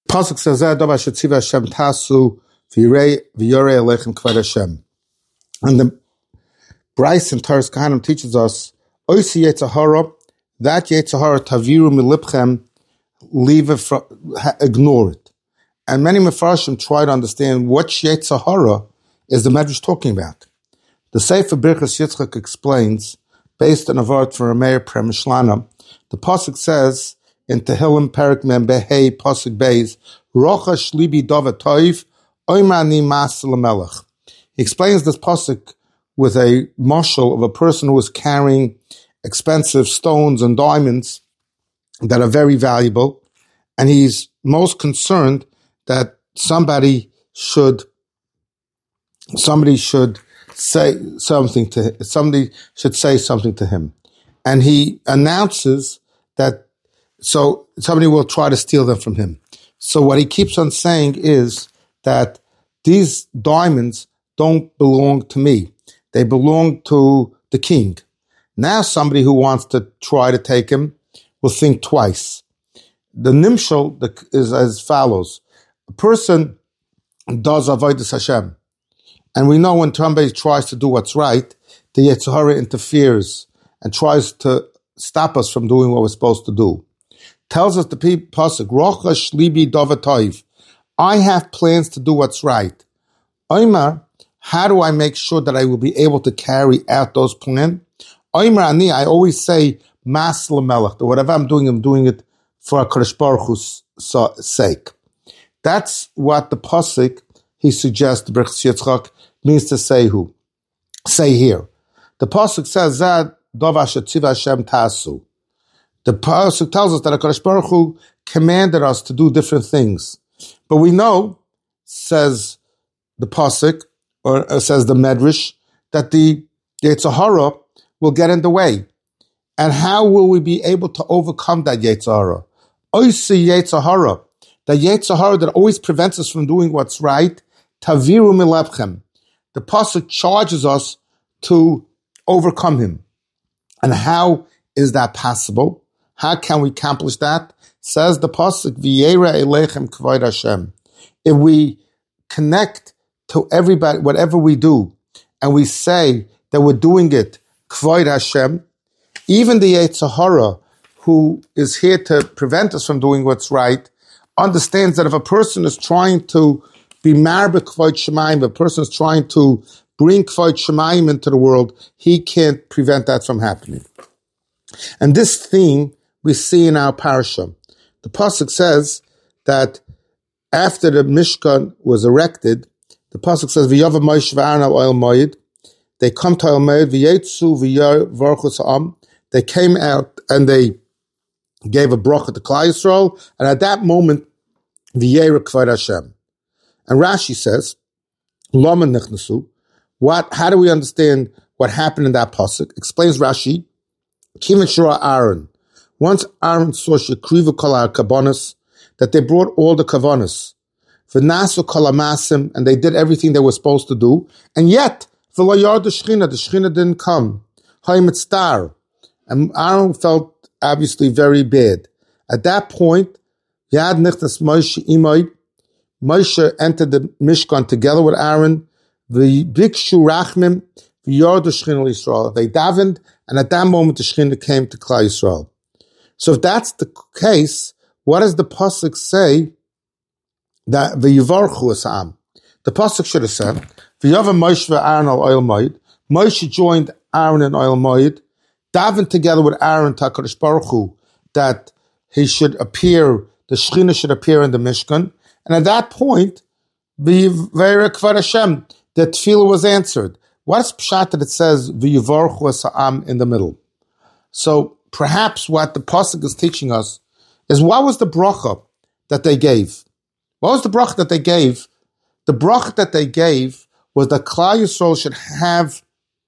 Pasuk says, "Dov asher tziva Hashem tasu v'yorei alechem kvod Hashem." And the Bryce and Taras Kahanim teaches us, "Oisi yetzer hara, that yetzer hara taviru milipchem, leave it, ignore it." And many Mefarshim try to understand what yetzer hara is the Medrash talking about. The Sefer Birchas Yitzchak explains, based on a word from Rameir Premishlana, the pasuk says in Tehillim Perik Mem Behei pasuk Beis, "Rocha shlibi dova toiv, oimani mas lamelech." He explains this pasuk with a mashal of a person who is carrying expensive stones and diamonds that are very valuable, and he's most concerned that somebody should say something to him, and he announces that so somebody will try to steal them from him. So what he keeps on saying is that these diamonds don't belong to me; they belong to the king. Now somebody who wants to try to take him will think twice. The nimshal is as follows: a person does avodas Hashem, and we know when somebody tries to do what's right, the Yetzer Hara interferes and tries to stop us from doing what we're supposed to do. Tells us the pasuk, "Rocha shlibi dova toiv." I have plans to do what's right. Omer, how do I make sure that I will be able to carry out those plans? Omer ani, I always say mas lamelech, that whatever I'm doing it for HaKadosh Baruch Hu's sake. That's what the pasuk he suggests Birchas Yitzchak means to say here. The pasuk says that dov asher tziva Hashem tasu. The pasuk tells us that HaKadosh Baruch Hu commanded us to do different things, but we know, says the pasuk, or says the Medrash, that the Yetzer Hara will get in the way. And how will we be able to overcome that Yetzer Hara? Oisi Yetzer Hara, the Yetzer Hara that always prevents us from doing what's right, taviru milabchem. The pasuk charges us to overcome him. And how is that possible? How can we accomplish that? Says the pasuk, "V'yera elechem kvod Hashem." If we connect to everybody, whatever we do, and we say that we're doing it kvod Hashem, even the Yetzer Hara, who is here to prevent us from doing what's right, understands that if a person is trying to be marbe kvod Shemayim, a person is trying to bring kvod Shemayim into the world, he can't prevent that from happening. And this theme we see in our parasha. The pasuk says that after the Mishkan was erected, the pasuk says, "V'yava Moshe v'Aaron al Oil Moed." They come to Oil Moed, v'yetzu v'yorchu ha'am. They came out and they gave a bracha to Klal Yisrael, and at that moment, v'yera kvod Hashem. And Rashi says, "Lama nichnasu." How do we understand what happened in that pasuk? Explains Rashi, "Kivan shura Aaron." Once Aaron saw shekrivu kol ha'kabonos, that they brought all the kavanos, v'nasu kol ha'masim, and they did everything they were supposed to do, and yet v'lo yard the shechina didn't come. Ha'imitztar, and Aaron felt obviously very bad. At that point, Yad nichnas Moshe imay. Moshe entered the Mishkan together with Aaron. V'bikshu rachmim v'yard the shechina l'Yisrael. They davened, and at that moment the shechina came to Klal Yisrael. So if that's the case, what does the pasuk say that v'yivarchu esam? The pasuk should have said, "V'yava Moshe v'Aaron al Oil Moed." Moshe joined Aaron in Oil Moed, davened together with Aaron to HaKadosh Baruch Hu that he should appear, the Shechina should appear in the Mishkan, and at that point, v'yera kvod Hashem, the tefillah was answered. What's pshat that it says v'yivarchu esam in the middle? So perhaps what the pasuk is teaching us is, what was the bracha that they gave? What was the bracha that they gave? The bracha that they gave was that Klal Yisrael should have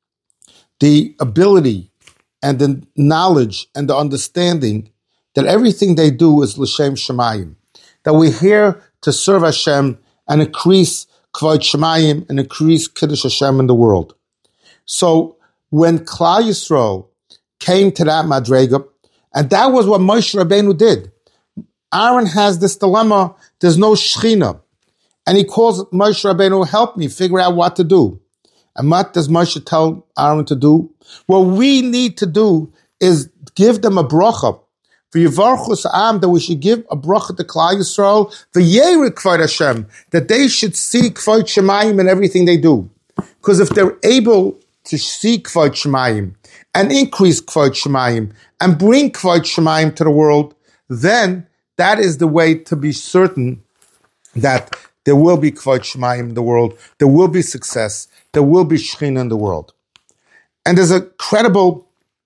the ability and the knowledge and the understanding that everything they do is l'shem Shemayim. That we're here to serve Hashem and increase kvod Shemayim and increase Kiddush Hashem in the world. So when Klal Yisrael came to that madrega, and that was what Moshe Rabbeinu did. Aaron has this dilemma. There's no Shechina. And he calls Moshe Rabbeinu, help me figure out what to do. And what does Moshe tell Aaron to do? What we need to do is give them a bracha. For Yivarchus Am, that we should give a bracha to Klal Yisrael, v'yerik kvod Hashem, that they should see kvod Shemayim in everything they do. Because if they're able to see kvod Shemayim and increase kvod Shemayim and bring kvod Shemayim to the world, then that is the way to be certain that there will be kvod Shemayim in the world, there will be success, there will be Shechina in the world. And there's a credible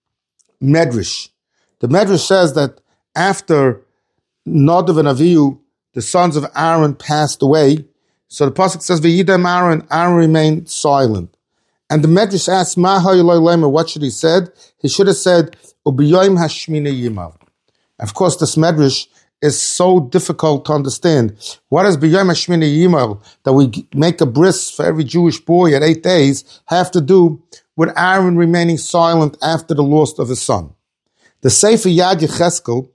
medrash. The medrash says that after Nadav and Avihu, the sons of Aaron, passed away, so the pasuk says, "V'yidam Aaron," Aaron remained silent. And the medrash asks, "Ma ha'yoloi lemer," what should he said? He should have said, "Ubiyoim hashmina yimal." Of course, this medrash is so difficult to understand. What does B'yom hashmina yimal, that we make a bris for every Jewish boy at 8 days, have to do with Aaron remaining silent after the loss of his son? The Sefer Yad Yecheskel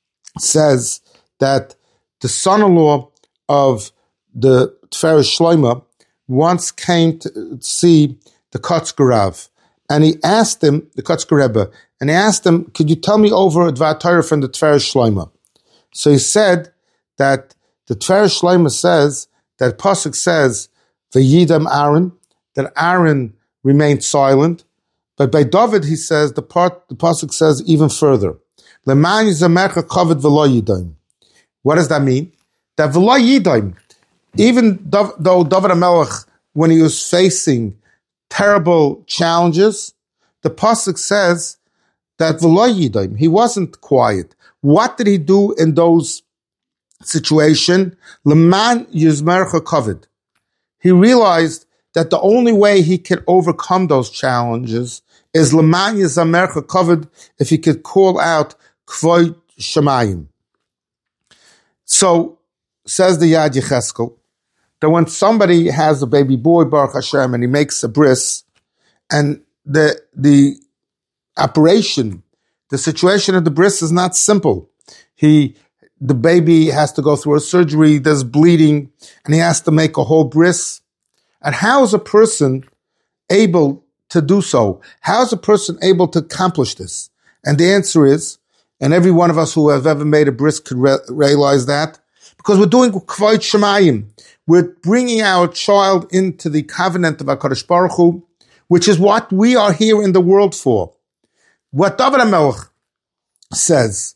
says that the son-in-law of the Tiferes Shlomo once came to see the Kotzker Rav, and he asked him, the Kotzker Rebbe, and he asked him, could you tell me over a Dvar Torah from the Tiferes Shlomo? So he said that the Tiferes Shlomo says, that pasuk says, V'yidam Aaron, that Aaron remained silent. But by David, he says, the pasuk says even further. Leman yizamecha kavod v'lo yidaim. What does that mean? That v'lo yidaim, even though David HaMelech, when he was facing terrible challenges, the pasuk says that v'lo yidaim, he wasn't quiet. What did he do in those situations? Leman yizmercha kavod. He realized that the only way he could overcome those challenges is leman yizamercha kavod, if he could call out kvod shemayim. So, says the Yad Yecheskel, that when somebody has a baby boy, Baruch Hashem, and he makes a bris, and the operation, the situation of the bris is not simple. The baby has to go through a surgery, there's bleeding, and he has to make a whole bris. And how is a person able to do so? How is a person able to accomplish this? And the answer is, and every one of us who have ever made a bris could realize that, because we're doing kvod shemayim. We're bringing our child into the covenant of HaKadosh Baruch Hu, which is what we are here in the world for. What David HaMelech says,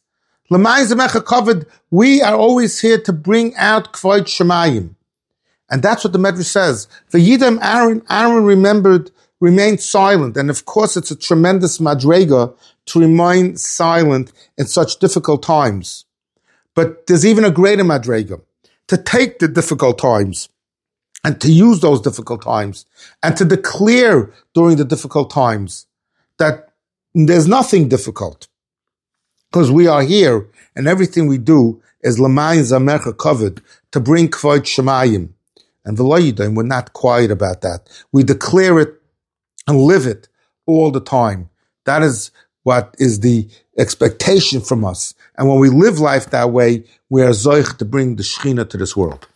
we are always here to bring out kvod shemayim. And that's what the Medrash says. V'yidam Aaron remained silent. And of course, it's a tremendous madrega to remain silent in such difficult times. But there's even a greater madrega, to take the difficult times and to use those difficult times and to declare during the difficult times that there's nothing difficult, because we are here and everything we do is l'mayin zamercha kavod, to bring kvod shemayim. And v'lo yidaim, we're not quiet about that. We declare it and live it all the time. That is what is the expectation from us. And when we live life that way, we are zoich to bring the Shechina to this world.